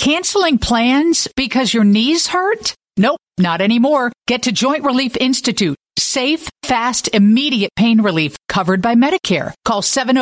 Canceling plans because your knees hurt? Nope, not anymore. Get to Joint Relief Institute. Safe, fast, immediate pain relief covered by Medicare. Call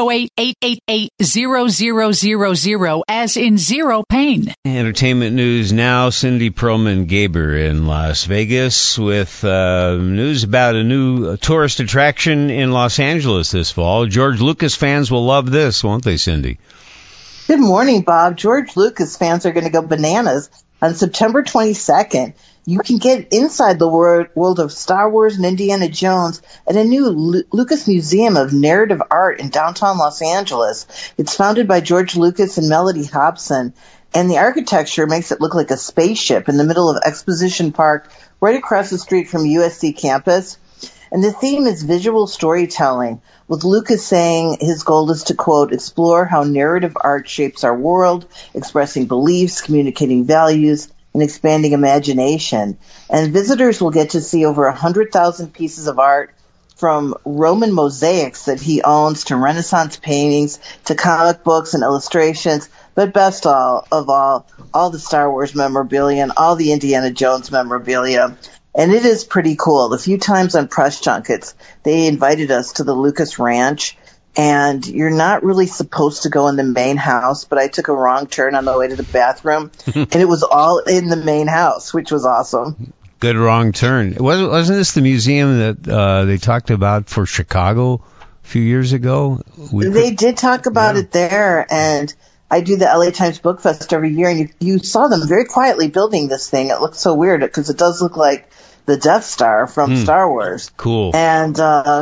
708-888-0000 as in zero pain. Entertainment news now. Cindy Perlman-Gaber in Las Vegas with news about a new tourist attraction in Los Angeles this fall. George Lucas fans will love this, won't they, Cindy? Good morning, Bob. George Lucas fans are going to go bananas on September 22nd. You can get inside the world of Star Wars and Indiana Jones at a new Lucas Museum of Narrative Art in downtown Los Angeles. It's founded by George Lucas and Melody Hobson, and the architecture makes it look like a spaceship in the middle of Exposition Park, right across the street from USC campus. And the theme is visual storytelling, with Lucas saying his goal is to, quote, explore how narrative art shapes our world, expressing beliefs, communicating values, and expanding imagination. And visitors will get to see over 100,000 pieces of art, from Roman mosaics that he owns to Renaissance paintings to comic books and illustrations, but best of all the Star Wars memorabilia and all the Indiana Jones memorabilia. And it is pretty cool. A few times on press junkets, they invited us to the Lucas Ranch, and you're not really supposed to go in the main house, but I took a wrong turn on the way to the bathroom, and it was all in the main house, which was awesome. Good wrong turn. Wasn't this the museum that they talked about for Chicago a few years ago? They did talk about it there, and I do the LA Times Book Fest every year, and you saw them very quietly building this thing. It looks so weird because it does look like the Death Star from Star Wars. Cool. And,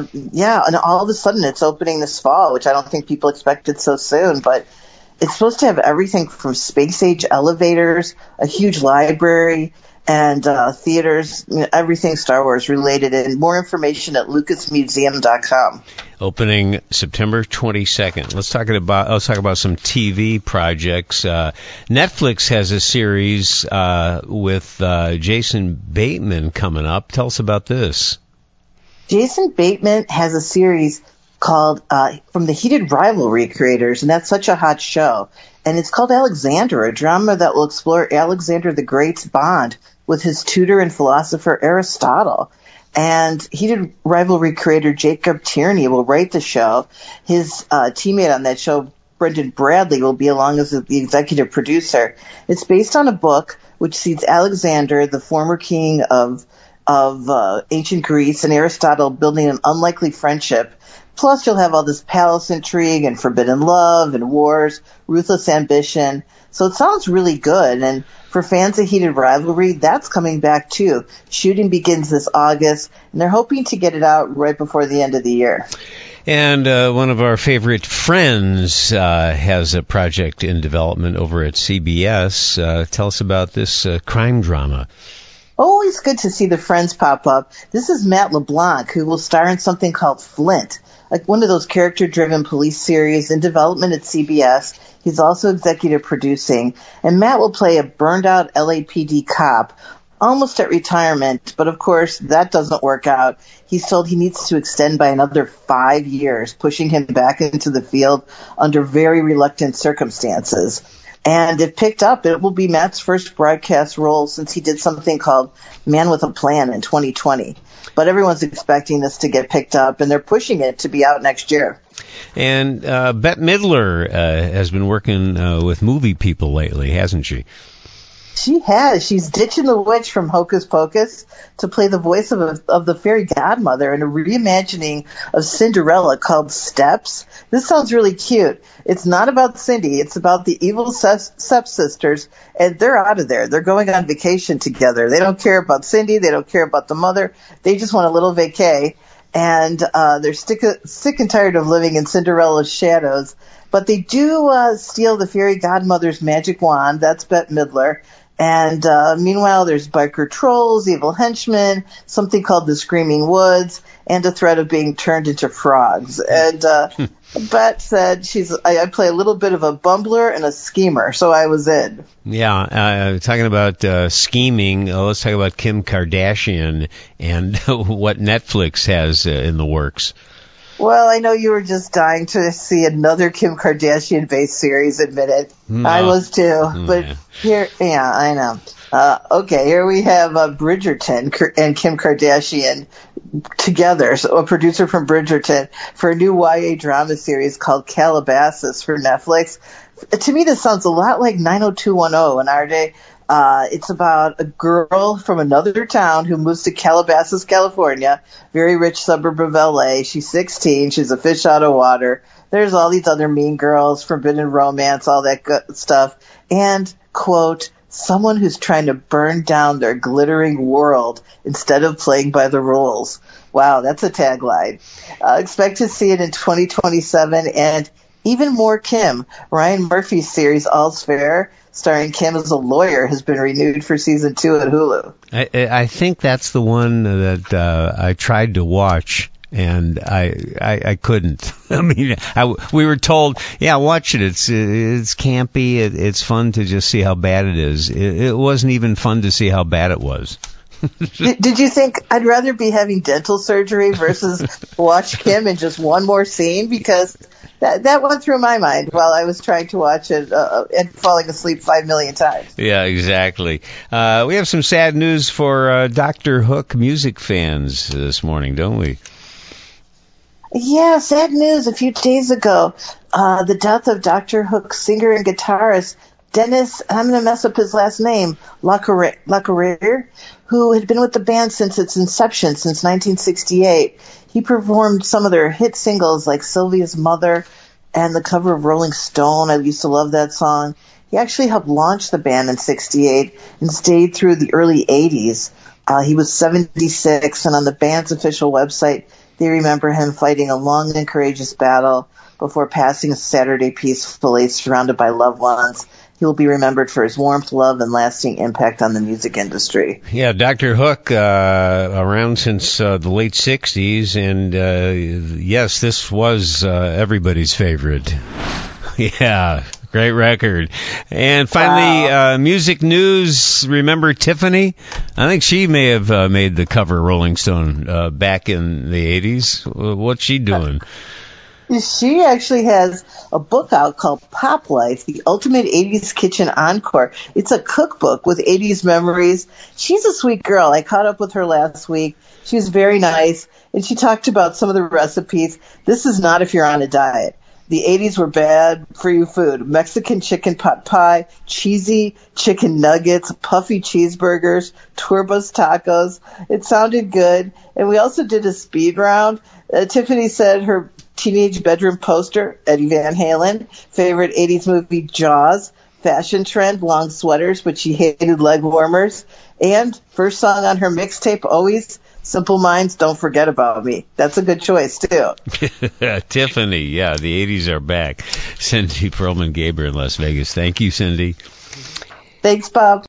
and all of a sudden it's opening this fall, which I don't think people expected so soon, but it's supposed to have everything from space-age elevators, a huge library, and theaters, everything Star Wars related, and more information at lucasmuseum.com. Opening September 22nd. Let's talk about some TV projects. Netflix has a series with Jason Bateman coming up. Tell us about this. Jason Bateman has a series called From the Heated Rivalry creators, and that's such a hot show. And it's called Alexander, a drama that will explore Alexander the Great's bond with his tutor and philosopher Aristotle. And Heated Rivalry creator Jacob Tierney will write the show. His teammate on that show, Brendan Bradley, will be along as the executive producer. It's based on a book which sees Alexander, the former king of ancient Greece, and Aristotle building an unlikely friendship. Plus, you'll have all this palace intrigue and forbidden love and wars, ruthless ambition. So it sounds really good. And for fans of Heated Rivalry, that's coming back too. Shooting begins this August, and they're hoping to get it out right before the end of the year. And one of our favorite friends has a project in development over at CBS. Tell us about this crime drama. Always good to see the friends pop up. This is Matt LeBlanc, who will star in something called Flint, like one of those character-driven police series in development at CBS. He's also executive producing, and Matt will play a burned-out LAPD cop, almost at retirement, but of course that doesn't work out. He's told he needs to extend by another 5 years, pushing him back into the field under very reluctant circumstances. And if picked up, it will be Matt's first broadcast role since he did something called Man with a Plan in 2020. But everyone's expecting this to get picked up, and they're pushing it to be out next year. And Bette Midler has been working with movie people lately, hasn't she? She has. She's ditching the witch from Hocus Pocus to play the voice of the fairy godmother in a reimagining of Cinderella called Steps. This sounds really cute. It's not about Cindy. It's about the evil stepsisters, and they're out of there. They're going on vacation together. They don't care about Cindy. They don't care about the mother. They just want a little vacay, and they're sick and tired of living in Cinderella's shadows. But they do steal the fairy godmother's magic wand. That's Bette Midler. And meanwhile, there's biker trolls, evil henchmen, something called the Screaming Woods, and a threat of being turned into frogs. And Bette said I play a little bit of a bumbler and a schemer, so I was in. Yeah, talking about scheming, let's talk about Kim Kardashian and what Netflix has in the works. Well, I know you were just dying to see another Kim Kardashian-based series, admit it. No. I was too. But yeah, I know. Okay, here we have Bridgerton and Kim Kardashian together, so a producer from Bridgerton, for a new YA drama series called Calabasas for Netflix. To me, this sounds a lot like 90210 in our day. It's about a girl from another town who moves to Calabasas, California, very rich suburb of LA. She's 16. She's a fish out of water. There's all these other mean girls, forbidden romance, all that good stuff. And, quote, someone who's trying to burn down their glittering world instead of playing by the rules. Wow, that's a tagline. Expect to see it in 2027, and even more Kim. Ryan Murphy's series All's Fair, starring Kim as a lawyer, has been renewed for season 2 at Hulu. I think that's the one that I tried to watch, and I couldn't. I mean, we were told, yeah, watch it. It's campy. It's fun to just see how bad it is. It wasn't even fun to see how bad it was. Did you think I'd rather be having dental surgery versus watch Kim in just one more scene? Because that went through my mind while I was trying to watch it and falling asleep 5 million times. Yeah, exactly. We have some sad news for Dr. Hook music fans this morning, don't we? Yeah, sad news. A few days ago, the death of Dr. Hook singer and guitarist Dennis, I'm going to mess up his last name, LaCarriere, who had been with the band since its inception, since 1968. He performed some of their hit singles like Sylvia's Mother and the cover of Rolling Stone. I used to love that song. He actually helped launch the band in 68 and stayed through the early 80s. He was 76, and on the band's official website, they remember him fighting a long and courageous battle before passing Saturday peacefully, surrounded by loved ones. He will be remembered for his warmth, love, and lasting impact on the music industry. Yeah, Dr. Hook, around since the late 60s, and yes, this was everybody's favorite. Yeah, great record. And finally, music news. Remember Tiffany? I think she may have made the cover of Rolling Stone back in the 80s. What's she doing? She actually has a book out called Pop Life, the Ultimate 80s Kitchen Encore. It's a cookbook with 80s memories. She's a sweet girl. I caught up with her last week. She was very nice, and she talked about some of the recipes. This is not if you're on a diet. The 80s were bad for you food. Mexican chicken pot pie, cheesy chicken nuggets, puffy cheeseburgers, turbos tacos. It sounded good. And we also did a speed round. Tiffany said her teenage bedroom poster, Eddie Van Halen, favorite 80s movie Jaws, fashion trend, long sweaters, but she hated leg warmers, and first song on her mixtape, always, Simple Minds, Don't Forget About Me. That's a good choice, too. Tiffany, yeah, the 80s are back. Cindy Perlman-Gaber in Las Vegas. Thank you, Cindy. Thanks, Bob.